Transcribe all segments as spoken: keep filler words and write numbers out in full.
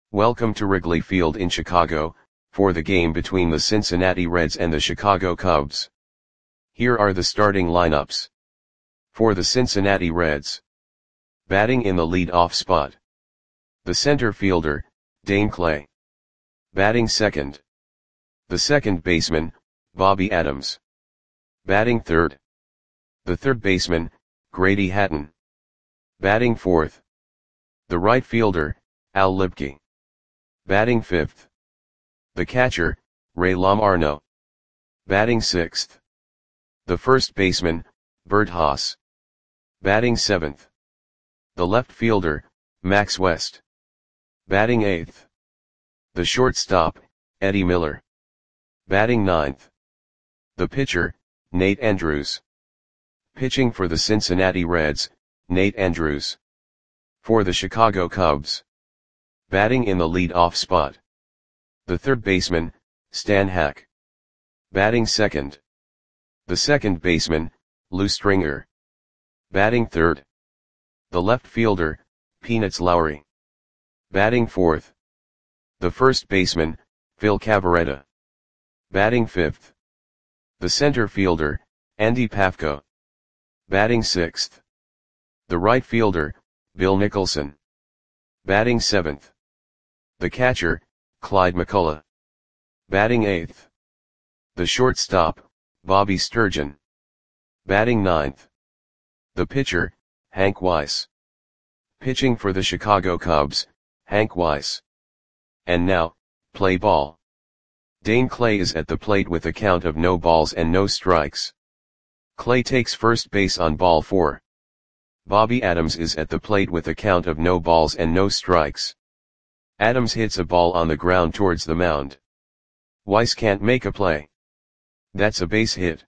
Welcome to Wrigley Field in Chicago, for the game between the Cincinnati Reds and the Chicago Cubs. Here are the starting lineups. For the Cincinnati Reds. Batting in the lead-off spot. The center fielder, Dane Clay. Batting second. The second baseman, Bobby Adams. Batting third. The third baseman, Grady Hatton. Batting fourth. The right fielder, Al Lipke. Batting fifth. The catcher, Ray Lamarno. Batting sixth. The first baseman, Bert Haas. Batting seventh. The left fielder, Max West. Batting eighth. The shortstop, Eddie Miller. Batting ninth. The pitcher, Nate Andrews. Pitching for the Cincinnati Reds, Nate Andrews. For the Chicago Cubs. Batting in the lead-off spot. The third baseman, Stan Hack. Batting second. The second baseman, Lou Stringer. Batting third. The left fielder, Peanuts Lowry. Batting fourth. The first baseman, Phil Cavarretta. Batting fifth. The center fielder, Andy Pafko. Batting sixth. The right fielder, Bill Nicholson. Batting seventh. The catcher, Clyde McCullough. Batting eighth. The shortstop, Bobby Sturgeon. Batting ninth. The pitcher, Hank Weiss. Pitching for the Chicago Cubs, Hank Weiss. And now, play ball. Dane Clay is at the plate with a count of no balls and no strikes. Clay takes first base on ball four. Bobby Adams is at the plate with a count of no balls and no strikes. Adams hits a ball on the ground towards the mound. Weiss can't make a play. That's a base hit.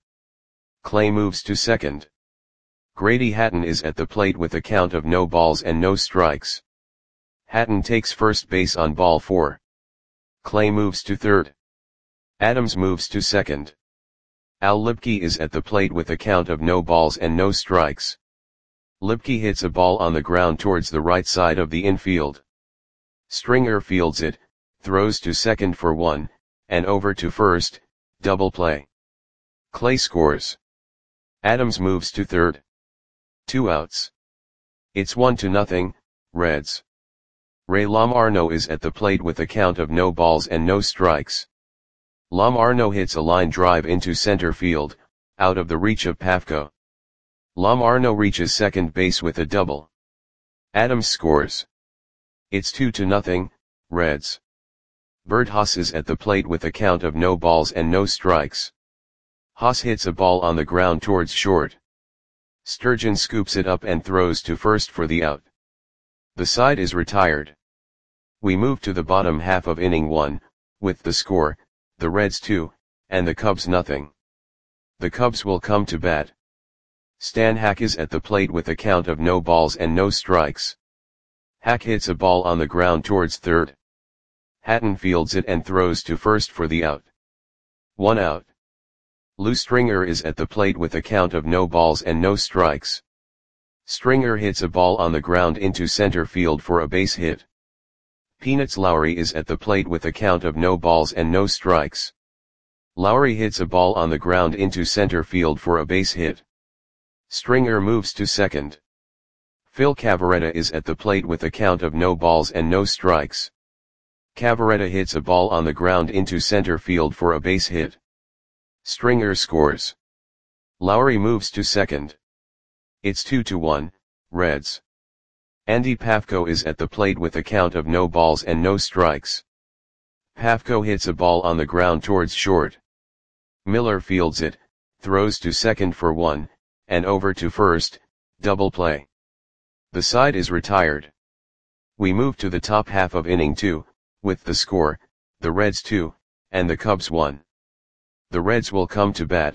Clay moves to second. Grady Hatton is at the plate with a count of no balls and no strikes. Hatton takes first base on ball four. Clay moves to third. Adams moves to second. Al Lipke is at the plate with a count of no balls and no strikes. Lipke hits a ball on the ground towards the right side of the infield. Stringer fields it, throws to second for one, and over to first, double play. Clay scores. Adams moves to third. Two outs. It's one to nothing, Reds. Ray Lamarno is at the plate with a count of no balls and no strikes. Lamarno hits a line drive into center field, out of the reach of Pafko. Lamarno reaches second base with a double. Adams scores. It's two to nothing, Reds. Bert Haas is at the plate with a count of no balls and no strikes. Haas hits a ball on the ground towards short. Sturgeon scoops it up and throws to first for the out. The side is retired. We move to the bottom half of inning one, with the score, the Reds two, and the Cubs nothing. The Cubs will come to bat. Stan Hack is at the plate with a count of no balls and no strikes. Hack hits a ball on the ground towards third. Hatton fields it and throws to first for the out. One out. Lou Stringer is at the plate with a count of no balls and no strikes. Stringer hits a ball on the ground into center field for a base hit. Peanuts Lowry is at the plate with a count of no balls and no strikes. Lowry hits a ball on the ground into center field for a base hit. Stringer moves to second. Phil Cavarretta is at the plate with a count of no balls and no strikes. Cavarretta hits a ball on the ground into center field for a base hit. Stringer scores. Lowry moves to second. It's two to one, Reds. Andy Pafko is at the plate with a count of no balls and no strikes. Pafko hits a ball on the ground towards short. Miller fields it, throws to second for one, and over to first, double play. The side is retired. We move to the top half of inning two, with the score, the Reds two, and the Cubs one. The Reds will come to bat.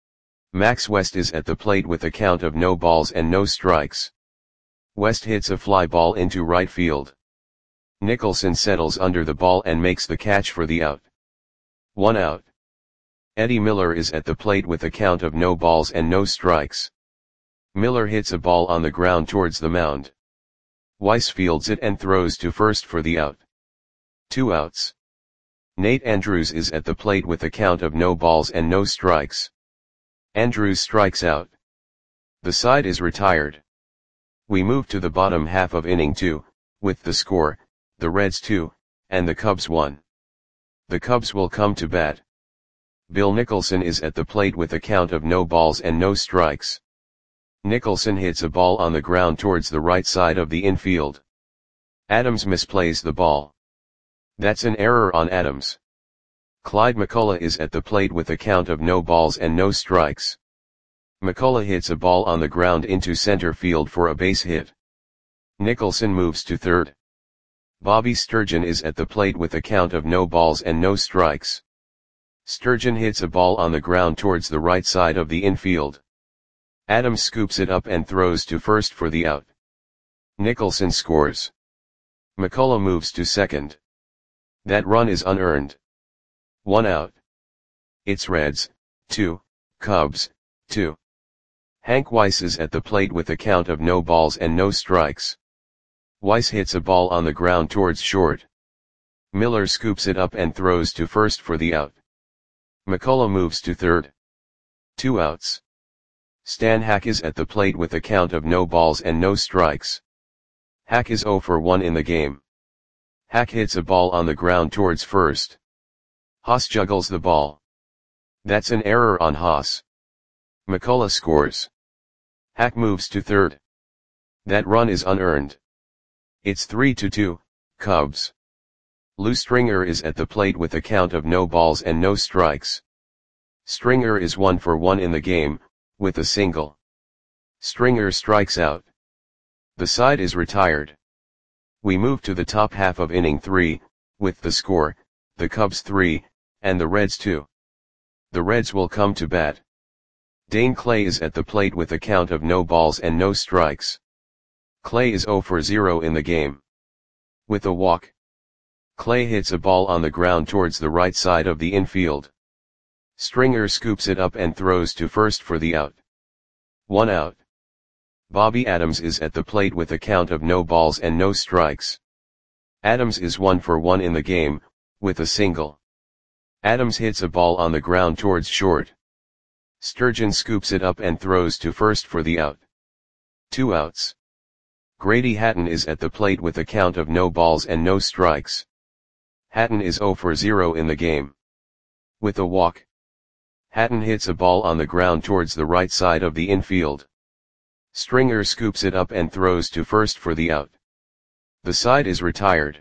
Max West is at the plate with a count of no balls and no strikes. West hits a fly ball into right field. Nicholson settles under the ball and makes the catch for the out. One out. Eddie Miller is at the plate with a count of no balls and no strikes. Miller hits a ball on the ground towards the mound. Weiss fields it and throws to first for the out. Two outs. Nate Andrews is at the plate with a count of no balls and no strikes. Andrews strikes out. The side is retired. We move to the bottom half of inning two, with the score, the Reds two, and the Cubs one. The Cubs will come to bat. Bill Nicholson is at the plate with a count of no balls and no strikes. Nicholson hits a ball on the ground towards the right side of the infield. Adams misplays the ball. That's an error on Adams. Clyde McCullough is at the plate with a count of no balls and no strikes. McCullough hits a ball on the ground into center field for a base hit. Nicholson moves to third. Bobby Sturgeon is at the plate with a count of no balls and no strikes. Sturgeon hits a ball on the ground towards the right side of the infield. Adams scoops it up and throws to first for the out. Nicholson scores. McCullough moves to second. That run is unearned. One out. It's Reds, two, Cubs, two. Hank Weiss is at the plate with a count of no balls and no strikes. Weiss hits a ball on the ground towards short. Miller scoops it up and throws to first for the out. McCullough moves to third. Two outs. Stan Hack is at the plate with a count of no balls and no strikes. Hack is oh for one in the game. Hack hits a ball on the ground towards first. Haas juggles the ball. That's an error on Haas. McCullough scores. Hack moves to third. That run is unearned. It's three to two, Cubs. Lou Stringer is at the plate with a count of no balls and no strikes. Stringer is one for one in the game, with a single. Stringer strikes out. The side is retired. We move to the top half of inning three, with the score, the Cubs three, and the Reds two. The Reds will come to bat. Dane Clay is at the plate with a count of no balls and no strikes. Clay is oh for zero in the game. With a walk. Clay hits a ball on the ground towards the right side of the infield. Stringer scoops it up and throws to first for the out. One out. Bobby Adams is at the plate with a count of no balls and no strikes. Adams is one for one in the game, with a single. Adams hits a ball on the ground towards short. Sturgeon scoops it up and throws to first for the out. Two outs. Grady Hatton is at the plate with a count of no balls and no strikes. Hatton is oh for zero in the game. With a walk. Hatton hits a ball on the ground towards the right side of the infield. Stringer scoops it up and throws to first for the out. The side is retired.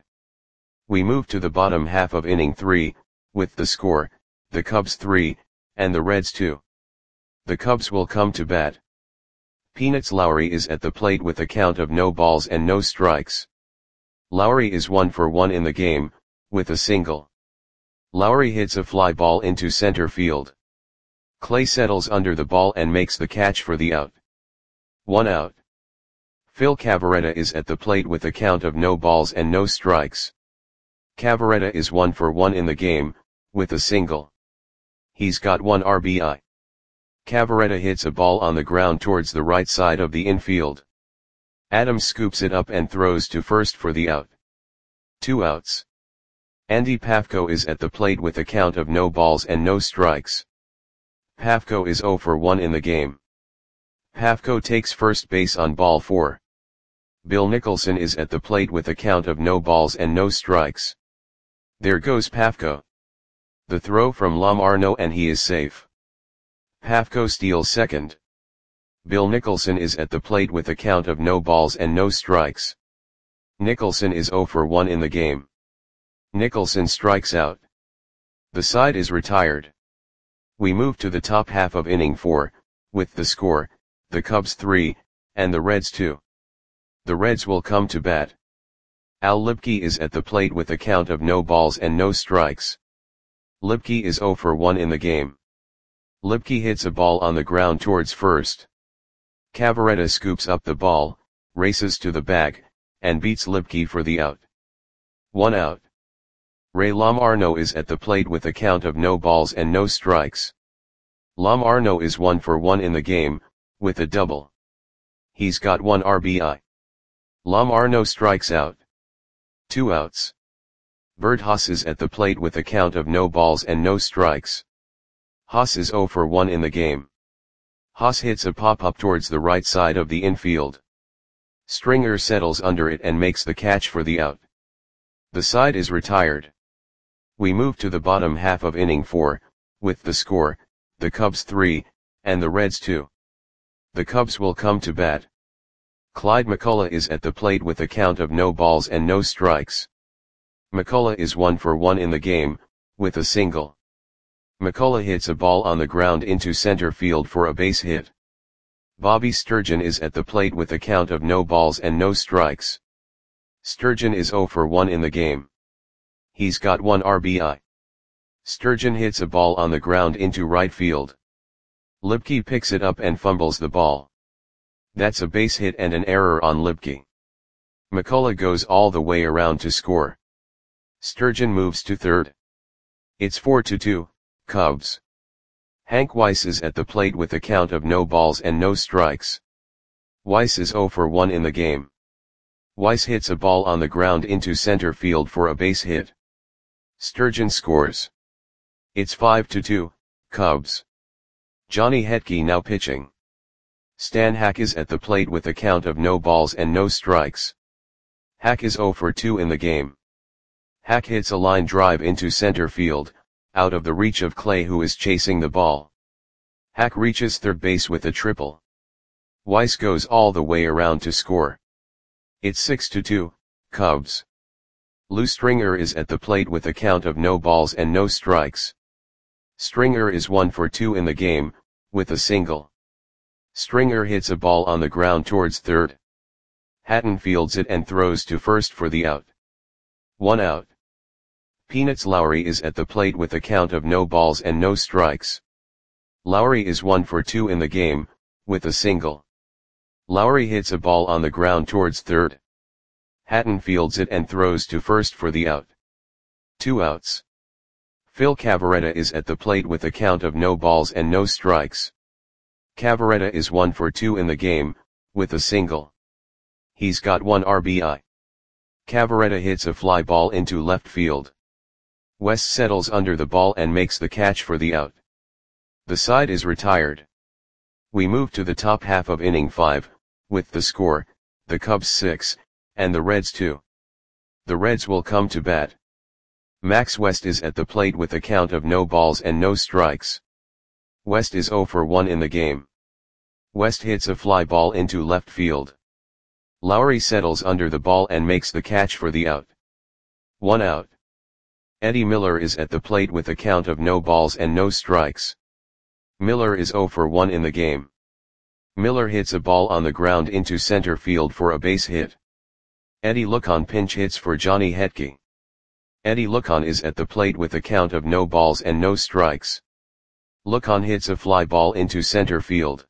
We move to the bottom half of inning three, with the score, the Cubs three, and the Reds two. The Cubs will come to bat. Peanuts Lowry is at the plate with a count of no balls and no strikes. Lowry is one for one in the game, with a single. Lowry hits a fly ball into center field. Clay settles under the ball and makes the catch for the out. One out. Phil Cavarretta is at the plate with a count of no balls and no strikes. Cavarretta is one for one in the game, with a single. He's got one R B I. Cavarretta hits a ball on the ground towards the right side of the infield. Adams scoops it up and throws to first for the out. Two outs. Andy Pafko is at the plate with a count of no balls and no strikes. Pafko is oh for one in the game. Pafko takes first base on ball four. Bill Nicholson is at the plate with a count of no balls and no strikes. There goes Pafko. The throw from Lam Arno and he is safe. Pafko steals second. Bill Nicholson is at the plate with a count of no balls and no strikes. Nicholson is oh for one in the game. Nicholson strikes out. The side is retired. We move to the top half of inning four, with the score, the Cubs three, and the Reds two. The Reds will come to bat. Al Lipke is at the plate with a count of no balls and no strikes. Lipke is oh for one in the game. Lipke hits a ball on the ground towards first. Cavarretta scoops up the ball, races to the bag, and beats Lipke for the out. One out. Ray Lam Arno is at the plate with a count of no balls and no strikes. Lam Arno is one for one in the game, with a double. He's got one R B I. Lam Arno strikes out. Two outs. Bert Haas is at the plate with a count of no balls and no strikes. Haas is zero for one in the game. Haas hits a pop-up towards the right side of the infield. Stringer settles under it and makes the catch for the out. The side is retired. We move to the bottom half of inning four, with the score, the Cubs three, and the Reds two. The Cubs will come to bat. Clyde McCullough is at the plate with a count of no balls and no strikes. McCullough is one for one in the game, with a single. McCullough hits a ball on the ground into center field for a base hit. Bobby Sturgeon is at the plate with a count of no balls and no strikes. Sturgeon is zero for one in the game. He's got one R B I. Sturgeon hits a ball on the ground into right field. Lipke picks it up and fumbles the ball. That's a base hit and an error on Lipke. McCullough goes all the way around to score. Sturgeon moves to third. It's four to two, Cubs. Hank Weiss is at the plate with a count of no balls and no strikes. Weiss is zero for one in the game. Weiss hits a ball on the ground into center field for a base hit. Sturgeon scores. It's five to two, Cubs. Johnny Hetke now pitching. Stan Hack is at the plate with a count of no balls and no strikes. Hack is zero for two in the game. Hack hits a line drive into center field, out of the reach of Clay, who is chasing the ball. Hack reaches third base with a triple. Weiss goes all the way around to score. It's six to two, Cubs. Lou Stringer is at the plate with a count of no balls and no strikes. Stringer is one for two in the game, with a single. Stringer hits a ball on the ground towards third. Hatton fields it and throws to first for the out. One out. Peanuts Lowry is at the plate with a count of no balls and no strikes. Lowry is one for two in the game, with a single. Lowry hits a ball on the ground towards third. Hatton fields it and throws to first for the out. Two outs. Phil Cavarretta is at the plate with a count of no balls and no strikes. Cavarretta is one for two in the game, with a single. He's got one R B I. Cavarretta hits a fly ball into left field. West settles under the ball and makes the catch for the out. The side is retired. We move to the top half of inning five, with the score, the Cubs six, and the Reds two. The Reds will come to bat. Max West is at the plate with a count of no balls and no strikes. West is zero for one in the game. West hits a fly ball into left field. Lowry settles under the ball and makes the catch for the out. One out. Eddie Miller is at the plate with a count of no balls and no strikes. Miller is zero for one in the game. Miller hits a ball on the ground into center field for a base hit. Eddie Lucon pinch hits for Johnny Hetke. Eddie Lucon is at the plate with a count of no balls and no strikes. Lucon hits a fly ball into center field.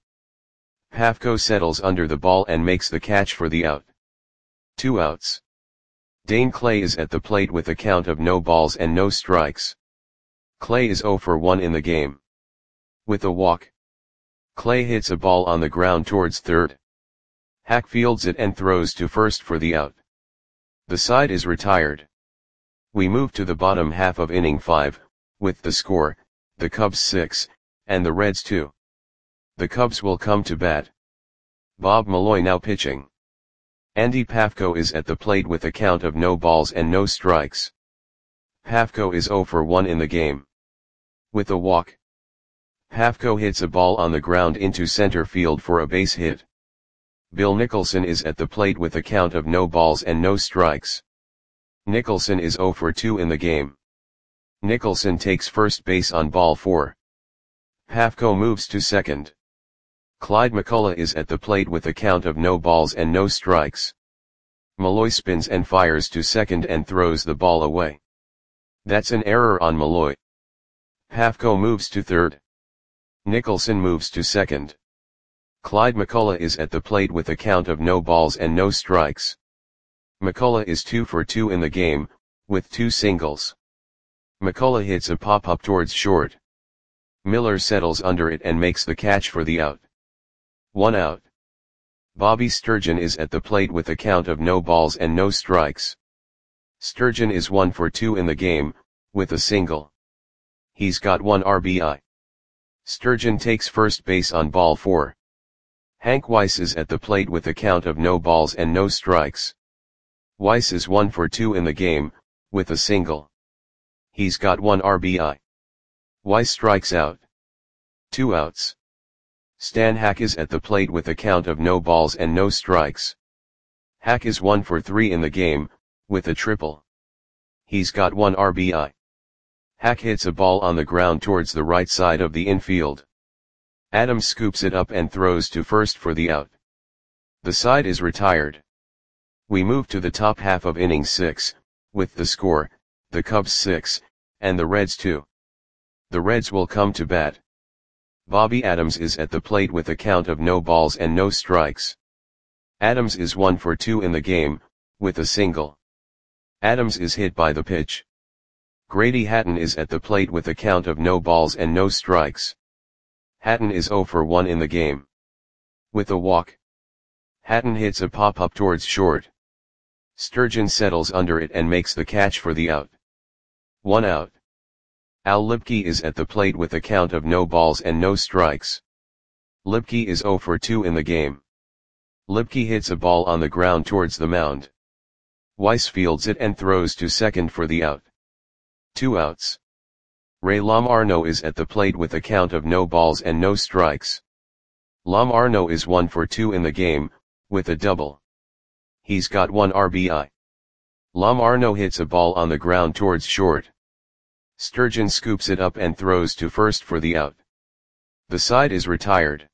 Pafko settles under the ball and makes the catch for the out. Two outs. Dane Clay is at the plate with a count of no balls and no strikes. Clay is zero for one in the game. With a walk. Clay hits a ball on the ground towards third. Hack fields it and throws to first for the out. The side is retired. We move to the bottom half of inning five, with the score, the Cubs six, and the Reds two. The Cubs will come to bat. Bob Malloy now pitching. Andy Pafko is at the plate with a count of no balls and no strikes. Pafko is zero for one in the game. With a walk. Pafko hits a ball on the ground into center field for a base hit. Bill Nicholson is at the plate with a count of no balls and no strikes. Nicholson is zero for two in the game. Nicholson takes first base on ball four. Pafko moves to second. Clyde McCullough is at the plate with a count of no balls and no strikes. Malloy spins and fires to second and throws the ball away. That's an error on Malloy. Pafko moves to third. Nicholson moves to second. Clyde McCullough is at the plate with a count of no balls and no strikes. McCullough is two for two in the game, with two singles. McCullough hits a pop-up towards short. Miller settles under it and makes the catch for the out. One out. Bobby Sturgeon is at the plate with a count of no balls and no strikes. Sturgeon is one for two in the game, with a single. He's got one R B I. Sturgeon takes first base on ball four. Hank Weiss is at the plate with a count of no balls and no strikes. Weiss is one for two in the game, with a single. He's got one R B I. Weiss strikes out. Two outs. Stan Hack is at the plate with a count of no balls and no strikes. Hack is one for three in the game, with a triple. He's got one R B I. Hack hits a ball on the ground towards the right side of the infield. Adams scoops it up and throws to first for the out. The side is retired. We move to the top half of inning six, with the score, the Cubs six, and the Reds two. The Reds will come to bat. Bobby Adams is at the plate with a count of no balls and no strikes. Adams is one for two in the game, with a single. Adams is hit by the pitch. Grady Hatton is at the plate with a count of no balls and no strikes. Hatton is zero for one in the game. With a walk. Hatton hits a pop-up towards short. Sturgeon settles under it and makes the catch for the out. One out. Al Lipke is at the plate with a count of no balls and no strikes. Lipke is zero for two in the game. Lipke hits a ball on the ground towards the mound. Weiss fields it and throws to second for the out. Two outs. Ray Lamarno is at the plate with a count of no balls and no strikes. Lamarno is one for two in the game, with a double. He's got one R B I. Lamarno hits a ball on the ground towards short. Sturgeon scoops it up and throws to first for the out. The side is retired.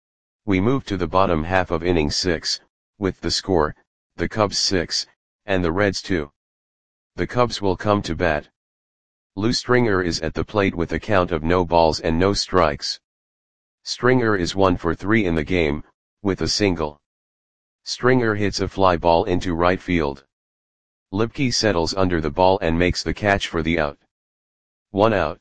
We move to the bottom half of inning six, with the score, the Cubs six, and the Reds two. The Cubs will come to bat. Lou Stringer is at the plate with a count of no balls and no strikes. Stringer is one for three in the game, with a single. Stringer hits a fly ball into right field. Lipke settles under the ball and makes the catch for the out. One out.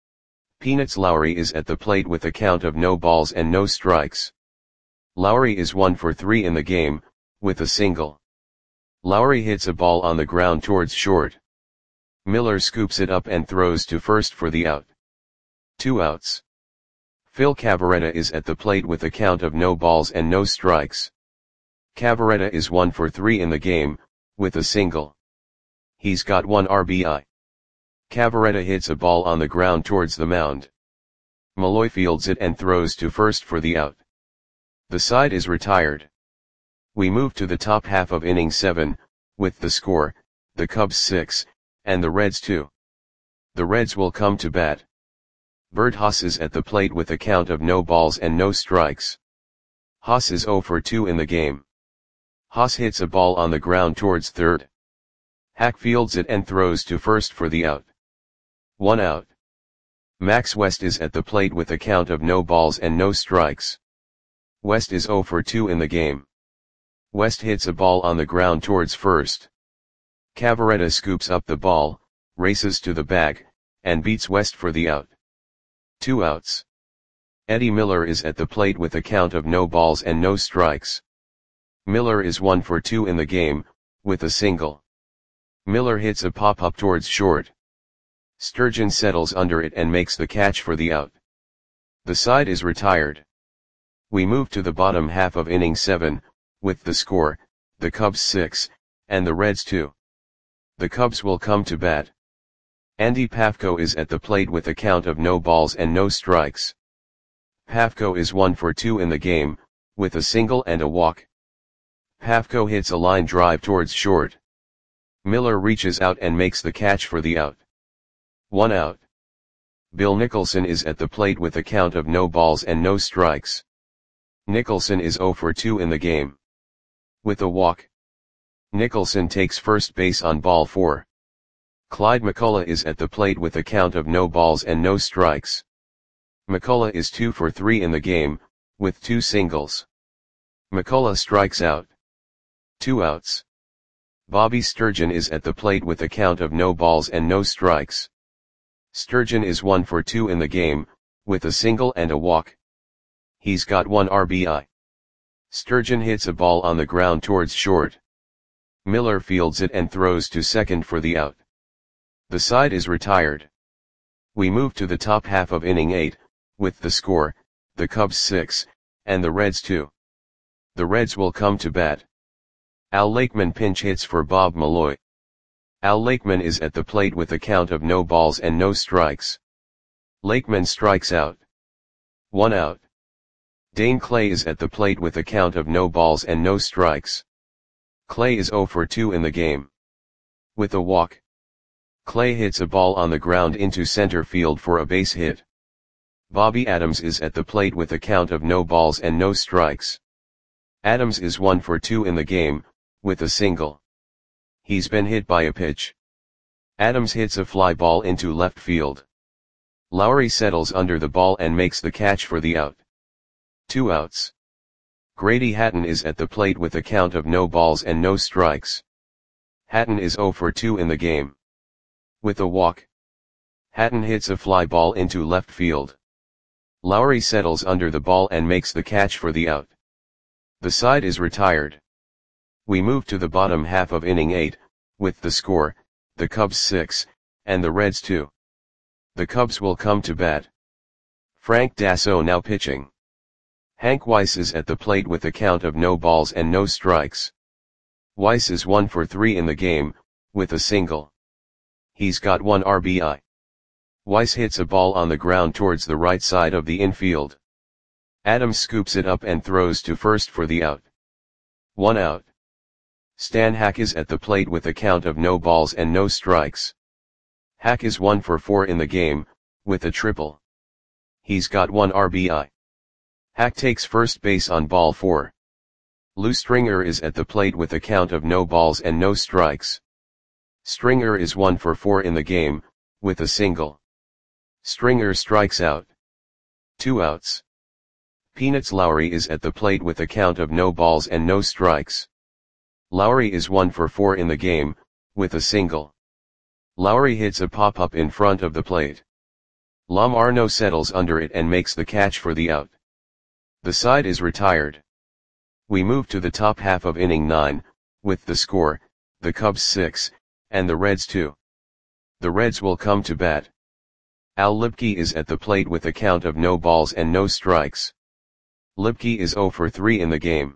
Peanuts Lowry is at the plate with a count of no balls and no strikes. Lowry is one for three in the game, with a single. Lowry hits a ball on the ground towards short. Miller scoops it up and throws to first for the out. Two outs. Phil Cavarretta is at the plate with a count of no balls and no strikes. Cavarretta is one for three in the game, with a single. He's got one R B I. Cavarretta hits a ball on the ground towards the mound. Malloy fields it and throws to first for the out. The side is retired. We move to the top half of inning seven, with the score, the Cubs six, and the Reds two. The Reds will come to bat. Bert Haas is at the plate with a count of no balls and no strikes. Haas is zero for two in the game. Haas hits a ball on the ground towards third. Hack fields it and throws to first for the out. One out. Max West is at the plate with a count of no balls and no strikes. West is zero for two in the game. West hits a ball on the ground towards first. Cavarretta scoops up the ball, races to the bag, and beats West for the out. Two outs. Eddie Miller is at the plate with a count of no balls and no strikes. Miller is one for two in the game, with a single. Miller hits a pop-up towards short. Sturgeon settles under it and makes the catch for the out. The side is retired. We move to the bottom half of inning seven, with the score, the Cubs six, and the Reds two. The Cubs will come to bat. Andy Pafko is at the plate with a count of no balls and no strikes. Pafko is one for two in the game, with a single and a walk. Pafko hits a line drive towards short. Miller reaches out and makes the catch for the out. One out. Bill Nicholson is at the plate with a count of no balls and no strikes. Nicholson is zero for two in the game. With a walk. Nicholson takes first base on ball four. Clyde McCullough is at the plate with a count of no balls and no strikes. McCullough is two for three in the game, with two singles. McCullough strikes out. Two outs. Bobby Sturgeon is at the plate with a count of no balls and no strikes. Sturgeon is one for two in the game, with a single and a walk. He's got one R B I. Sturgeon hits a ball on the ground towards short. Miller fields it and throws to second for the out. The side is retired. We move to the top half of inning eight, with the score, the Cubs six, and the Reds two. The Reds will come to bat. Al Lakeman pinch hits for Bob Malloy. Al Lakeman is at the plate with a count of no balls and no strikes. Lakeman strikes out. One out. Dane Clay is at the plate with a count of no balls and no strikes. Clay is oh for two in the game. With a walk, Clay hits a ball on the ground into center field for a base hit. Bobby Adams is at the plate with a count of no balls and no strikes. Adams is one for two in the game, with a single. He's been hit by a pitch. Adams hits a fly ball into left field. Lowry settles under the ball and makes the catch for the out. Two outs. Grady Hatton is at the plate with a count of no balls and no strikes. Hatton is oh for two in the game. With a walk, Hatton hits a fly ball into left field. Lowry settles under the ball and makes the catch for the out. The side is retired. We move to the bottom half of inning eight, with the score, the Cubs six, and the Reds two. The Cubs will come to bat. Frank Dasso now pitching. Hank Weiss is at the plate with a count of no balls and no strikes. Weiss is one for three in the game, with a single. He's got one R B I. Weiss hits a ball on the ground towards the right side of the infield. Adams scoops it up and throws to first for the out. One out. Stan Hack is at the plate with a count of no balls and no strikes. Hack is one for four in the game, with a triple. He's got one R B I. Hack takes first base on ball four. Lou Stringer is at the plate with a count of no balls and no strikes. Stringer is one for four in the game, with a single. Stringer strikes out. Two outs. Peanuts Lowry is at the plate with a count of no balls and no strikes. Lowry is one for four in the game, with a single. Lowry hits a pop-up in front of the plate. Lom Arno settles under it and makes the catch for the out. The side is retired. We move to the top half of inning nine, with the score, the Cubs six, and the Reds two. The Reds will come to bat. Al Lipke is at the plate with a count of no balls and no strikes. Lipke is oh for three in the game.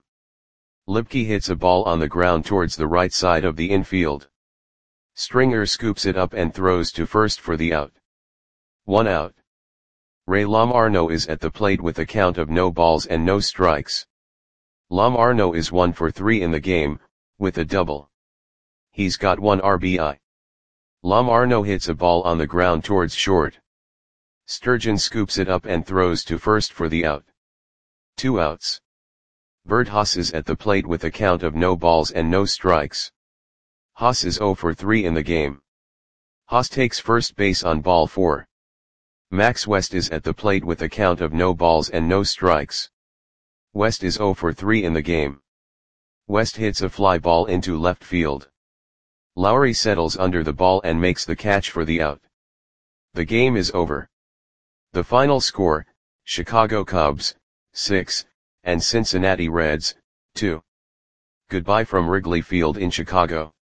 Lipke hits a ball on the ground towards the right side of the infield. Stringer scoops it up and throws to first for the out. One out. Ray Lomarno is at the plate with a count of no balls and no strikes. Lomarno is one for three in the game, with a double. He's got one R B I. Lomarno hits a ball on the ground towards short. Sturgeon scoops it up and throws to first for the out. Two outs. Bert Haas is at the plate with a count of no balls and no strikes. Haas is oh for three in the game. Haas takes first base on ball four. Max West is at the plate with a count of no balls and no strikes. West is oh for three in the game. West hits a fly ball into left field. Lowry settles under the ball and makes the catch for the out. The game is over. The final score, Chicago Cubs, six, and Cincinnati Reds, two. Goodbye from Wrigley Field in Chicago.